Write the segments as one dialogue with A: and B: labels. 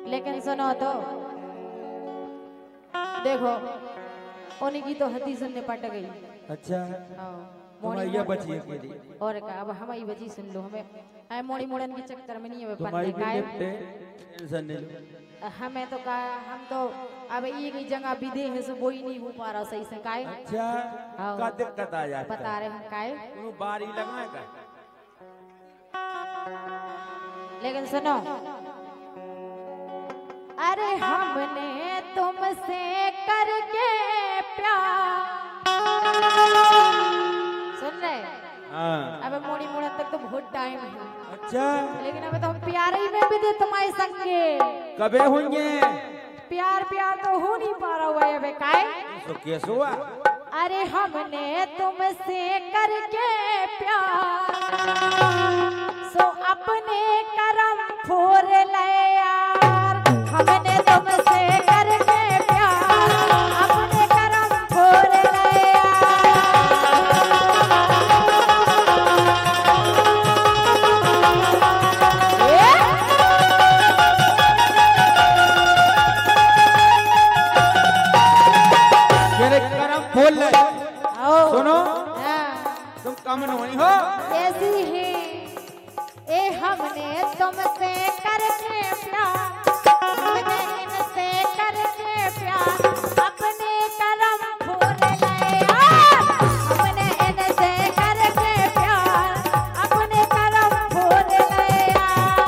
A: लेकिन सुनो तो देखो उन्हीं की तो हदी से निपट गई।
B: अच्छा तुम्हारी बची अकेली
A: और का अब हमारी बची सुन लो हमें आई मोड़ी मोड़न के चक्कर में नहीं है
B: तुम्हारी
A: पन्ने
B: भी निपटे टेंशन नहीं लो।
A: हमें तो का हम तो अब एक ही जगह विधे है सो वो ही नहीं हो पा रहा सही से काहे।
B: अच्छा का दिक्कत आ जाता
A: बता रहे हम काहे
B: वो बारी लगाएगा।
A: लेकिन सुनो अरे हमने तुमसे करके प्यार सुन रहे
B: हाँ
A: अब मोड़ी मोड़न तक तो बहुत टाइम है।
B: अच्छा
A: लेकिन अब तो हम प्यार ही में भी थे तुम्हारे संगे
B: कबे होंगे
A: प्यार प्यार तो हो नहीं पा रहा हुआ है काहे
B: तो कैसे हुआ।
A: अरे हमने तुमसे करके प्यार सो अपने करम फोर ले यार हमने तुमसे करके प्यार अपने करम फोर ले
B: बोल ले सुनो तुम कम नहीं हो
A: ऐसी ही ए हमने तुमसे करके प्यार हमने इनसे करके प्यार अपने करम फोड़ ले यार हमने इनसे करके प्यार अपने करम फोड़ ले यार।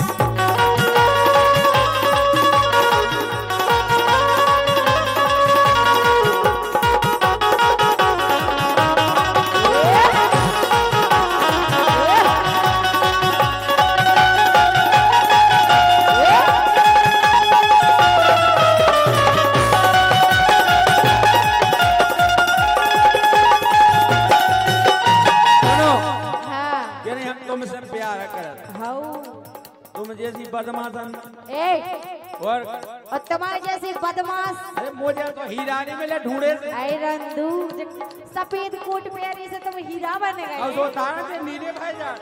B: तुम जैसी बदमाशन
A: और तुम्हारे जैसी बदमाश
B: अरे मुझे तो हीरा नहीं मिले ढूंढे से
A: आई रंदू सफेद कोट पहने से तुम हीरा बन गए
B: और सो तार से नीले भाई जा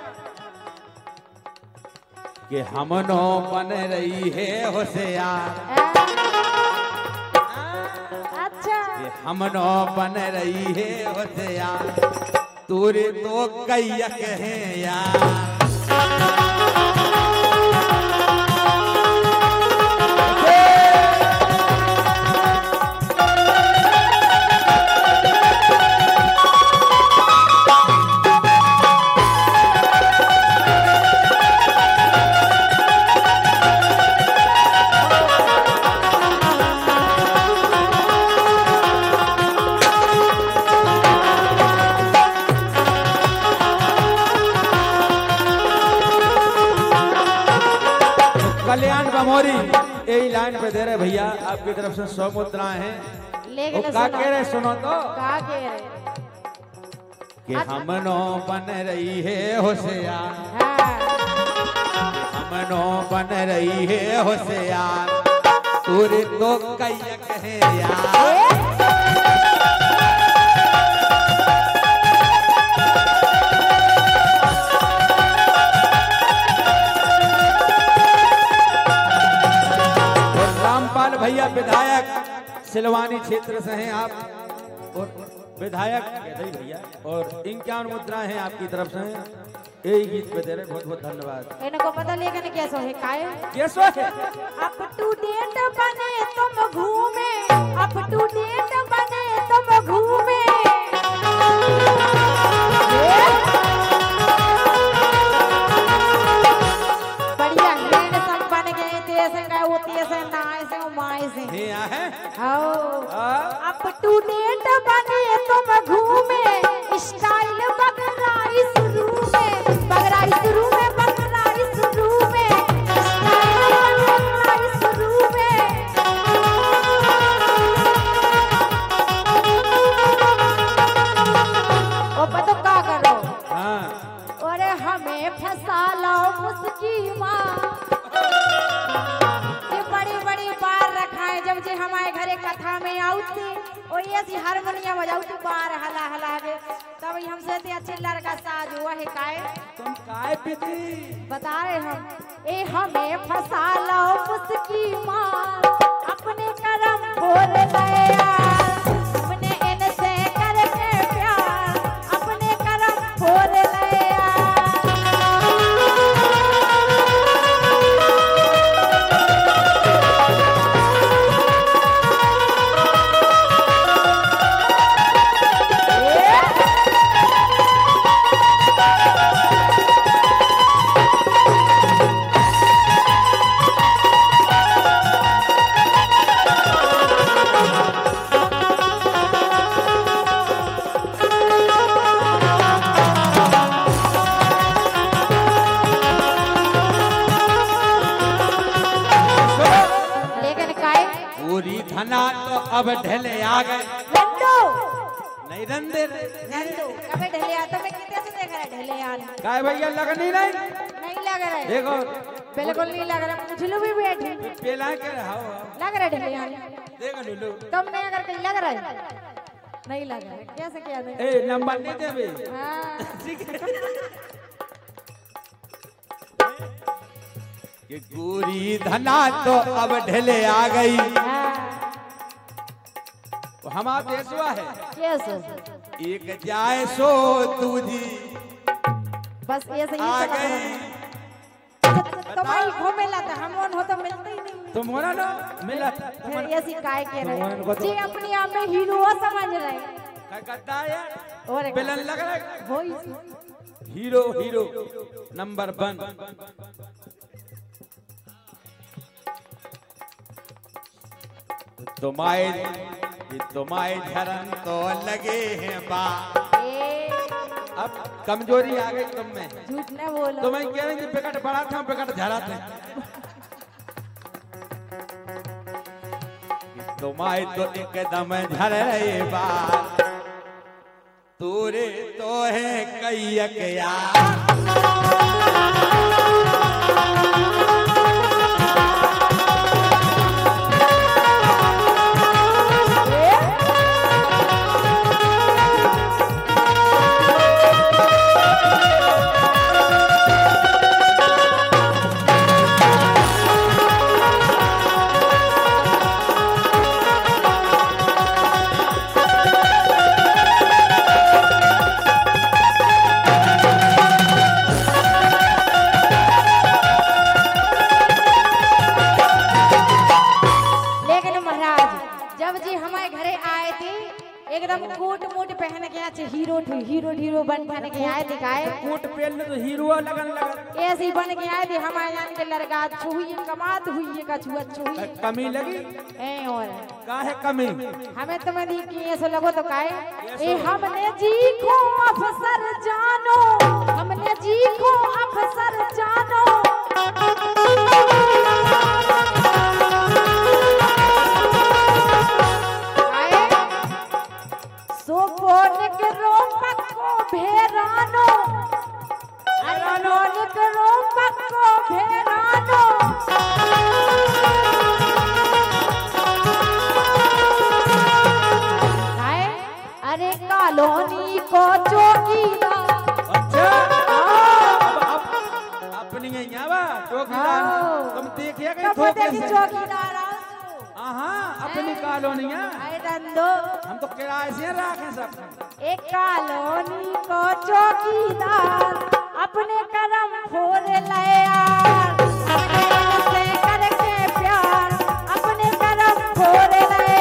B: कि हमनो बन रही है होशियार
A: अच्छा
B: कि हमनो बन रही है होशियार तूरे तो कैयक है यार। कल्याण बमोरी यही लाइन पे दे रहे भैया आपकी तरफ से 100 मुद्राएं हैं।
A: लेकिन
B: क्या कह रहे सुनो तो
A: क्या कह रहे
B: कि हमनो बन रही है होशियार हमनो बन रही है होशियार तूरे तो कैयक है यार। भैया विधायक सिलवानी क्षेत्र से हैं आप और विधायक भैया और 51 मुद्राएं हैं आपकी तरफ से यही गीत पे दे रहे बहुत बहुत धन्यवाद।
A: इनको पता लेकिन कैसे है काहे
B: कैसे है
A: अप टू डेट बने तुम घूमे अप टू डेट बने तुम घूमे बढ़िया ग्रैंड संपन्न गए तेसे गए वो तेसे ना ऐसे उमाए से
B: है
A: अप टू डेट बने तुम घूमे स्टाइल बगराई शुरू में बगराई शुरू में बगराई शुरू में स्टाइल बगराई शुरू में ओ पता क्या करो अरे हमें फंसा लो मुस्की माँ ये बड़ी बड़ी बार रखा है जब जे हमारे घरे कथा में आउती और ये सी हारमोनियम बजाउती बार हला हला के तब हमसे ते अच्छे लड़का साज हुआ है काहे
B: तुम काय पीती
A: बता रहे हम ए हमें फंसा लो मुस्की माँ
B: धना तो अब ढले आ गए।
A: रंडो
B: नहीं रंदे
A: रंडो कबे ढले आ तो मैं कितने से देख रहा है ढले आ
B: काय भैया लगनी
A: नहीं लग रहा है।
B: देखो
A: बिल्कुल नहीं लग रहा। मुझे भी बैठे
B: पेला के रहो
A: लग रहा है ढले आ
B: देखो लुलू
A: तुम नहीं अगर कहीं लग रहा है नहीं लग रहा है कैसे किया दे
B: ए नंबर नहीं दे बे कि गोरी धना तो अब ढले आ गई। हमारा देशवा है
A: कैसे
B: एक जाए सो दूजी
A: बस ऐसे ही
B: आ गई।
A: तुम्हारी घूमेला था हम हो तो मिलते ही नहीं।
B: तुम हो ना मिला
A: फिर ऐसी काय के रहे
B: तो-
A: जी अपनी आप में हीरो समझ रहे
B: क्या करता है
A: और
B: विलन लग रहा है
A: हो
B: हीरो हीरो नंबर 1। तुम्हारे झरन तो लगे हैं बा। अब कमजोरी आ गई तुम में।
A: झूठ न बोलो
B: तो मैं कह रही थी विकट बड़ा था विकट झरा थे। तुम्हारे तो एकदम झर रहे बात तोरे तो है कई यार।
A: एकदम कोट मोट पहन के आचे हीरो हीरो हीरो बन के आए दिखाए
B: कोट पहन तो हीरो लगन लगा
A: ऐसे ही बन के आए थे हमारे जान के लड़का छुई कमात हुई का छुआ छुई
B: कमी लगी
A: ए और
B: काहे कमी
A: हमें तुम्हें दी कि ऐसे लगो तो काहे ए हमने जी को अफसर जानो हमने जी को अफसर जानो भेरानो अरनोन करो पक्को भेरानो हाय अरे कॉलोनी को चौकीदार
B: अच्छा अपनी यहाँ बा चौकीदार तुम देखिए कहीं ठोके से
A: चौकीदार
B: हाँ अपनी कॉलोनियाँ
A: हम
B: तो किराए से रखे सब
A: एक कॉलोनी को चौकीदार अपने कदम फोड़ ले यार से करके प्यार अपने कदम फोड़ ले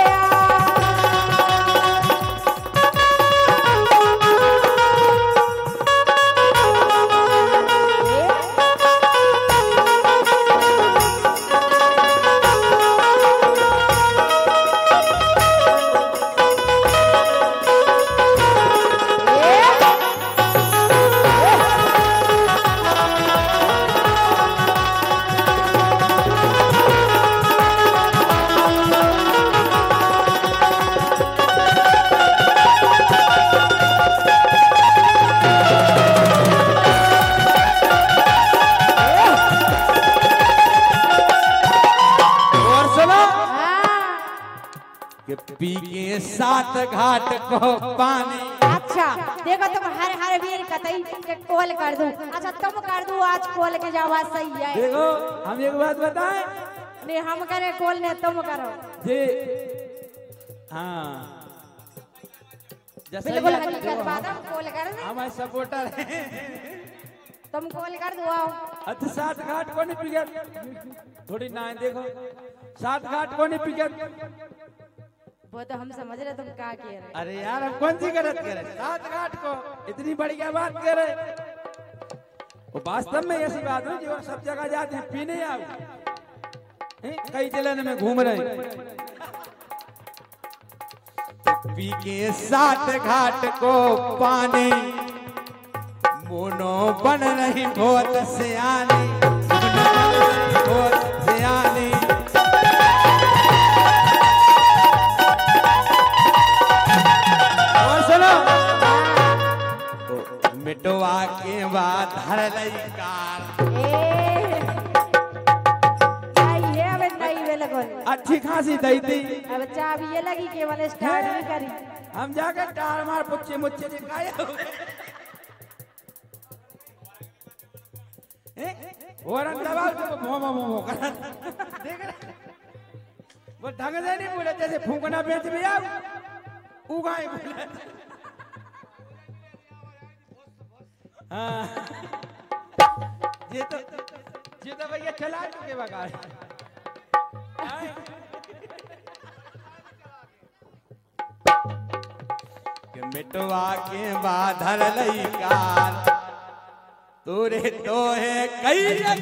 B: पी के सात घाट को पानी।
A: अच्छा देखो तुम हर हर वीर कतई के कॉल कर दूं। अच्छा तुम कर दो आज कॉल के जवाब सही है।
B: देखो हम एक बात बताएं
A: नहीं हम करे कॉल ने तुम करो
B: जी हाँ
A: बिल्कुल हकीकत बात हम कॉल कर दे
B: हमारे सपोर्टर हैं
A: तुम कॉल कर दो आओ।
B: अच्छा सात घाट को नहीं पिघल थोड़ी ना देखो सात घाट को नहीं पिघल
A: वो तो हम समझ रहे तुम क्या कह रहे।
B: अरे यार हम कौन सी गलत कह रहे सात घाट को इतनी बढ़िया बात कह रहे वो वास्तव में ऐसी बात है जो सब जगह जाते हैं पीने आओ कई जिले में घूम रहे हैं पी के सात घाट को पानी मोनो बन रही बहुत सियानी बहुत सियानी अच्छी खासी दई थी।
A: अब चाबी ये लगी केवल स्टार्ट नहीं करी।
B: हम जाकर टार मार पुच्चे मुच्चे दिखाए और दबाव तो मोमो मोमो कर देख वो ढंग से नहीं बोले जैसे फूकना बेच भी आप उगाए बोले। हाँ ये तो भैया चला चुके बगाड़ के मिटवा के बाधर लइका तोरे तो है कई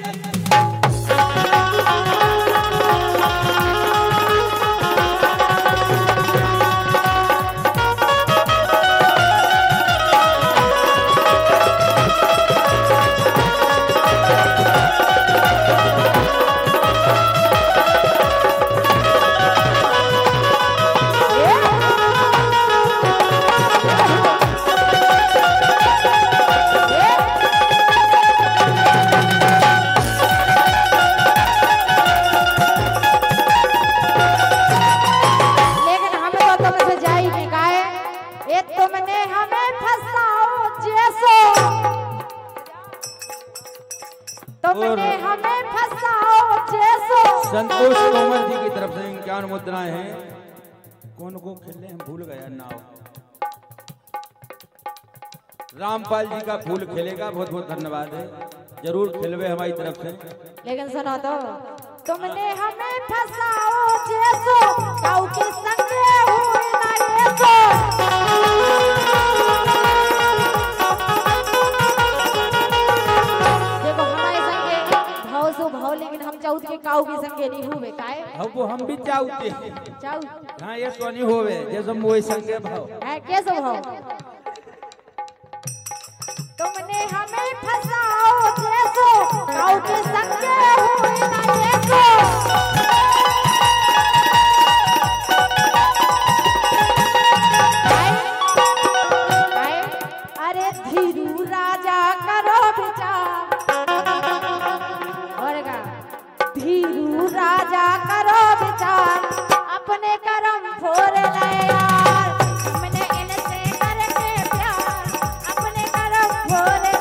B: संतोष तोमर जी की तरफ से 51 मुद्राएं हैं। कौन को खेले हम भूल गया नाव। रामपाल जी का फूल खेलेगा, बहुत बहुत धन्यवाद है, जरूर खिलवे हमारी तरफ से।
A: लेकिन सुनो तो तुमने हमें फंसाओ जैसो काऊ के संगे हुए ना ऐसो। देखो हमारे संगे भाव सो भाव, लेकिन हम चाहते के काऊ के संगे नहीं हुए काहे।
B: हम भी चाहते
A: चाहू
B: हाँ ये तो नहीं होवे जैसे मोए संगे भाव
A: है कैसे भाव। तुमने हमें फंसाओ जैसो काऊ के संगे हुए ना ऐसो। अरे धीरू राजा करो विचार और का धीरू राजा करो विचार अपने कर्म फोड़ ले यार। हमने इनसे करके प्यार अपने कर्म फोड़ ले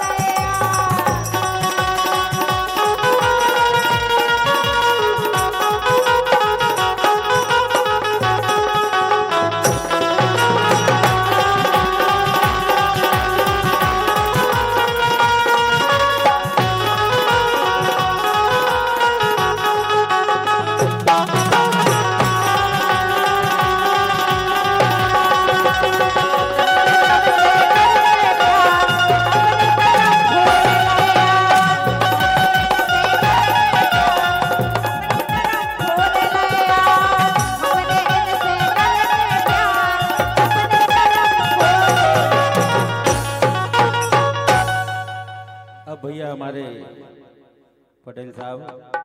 B: अब भैया हमारे पटेल साहब